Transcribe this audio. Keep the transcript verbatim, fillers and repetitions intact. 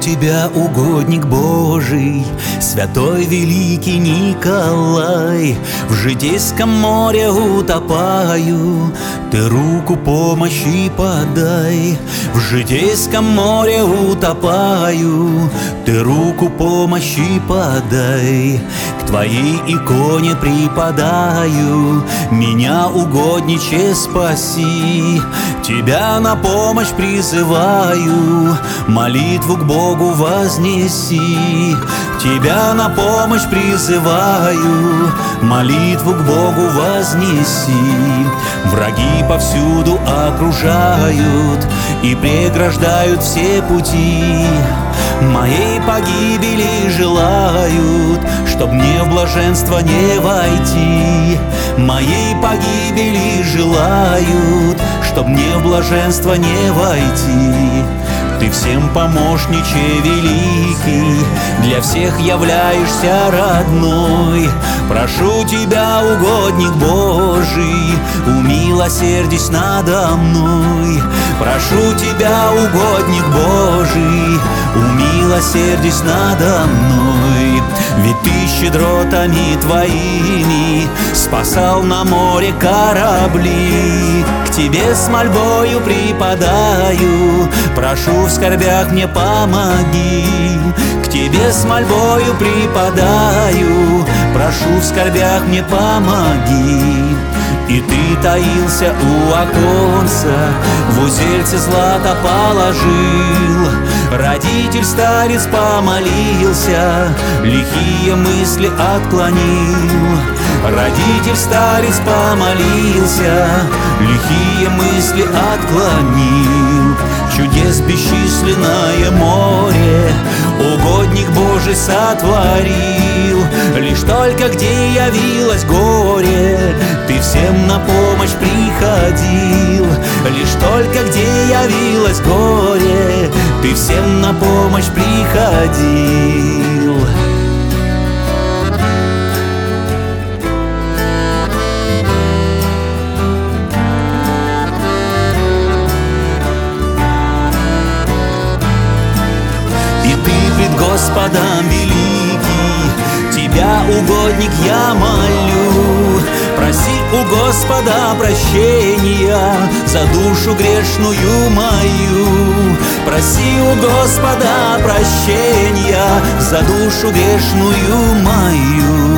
тебя, угодник Божий, святой великий Николай. В житейском море утопаю, ты руку помощи подай. В житейском море утопаю, ты руку помощи подай. К твоей иконе припадаю, меня, угодниче, спаси. Тебя на помощь призываю, молитву к Богу вознеси. Тебя на помощь призываю, молитву к Богу вознеси. Враги повсюду окружают и преграждают все пути. Моей погибели желают, чтоб мне в блаженство не войти. Моей погибели желают, чтоб мне в блаженство не войти. Ты всем помощниче великий, для всех являешься родной. Прошу тебя, угодник Божий, умилосердись надо мной. Прошу тебя, угодник Божий, умилосердись надо мной. Ведь ты щедротами твоими спасал на море корабли. К тебе с мольбою припадаю, прошу, в скорбях мне помоги. К тебе с мольбою припадаю, прошу, в скорбях мне помоги. И ты таился у оконца, в узельце злато положил. Родитель старец помолился, лихие мысли отклонил. Родитель старец помолился, лихие мысли отклонил. Чудес бесчисленное море угодник Божий сотворил. Лишь только где явилось горе, ты всем на помощь приходил. Лишь только где явилось горе, ты всем на помощь приходил. Господом великий, тебя, угодник, я молю. Проси у Господа прощения за душу грешную мою. Проси у Господа прощения за душу грешную мою.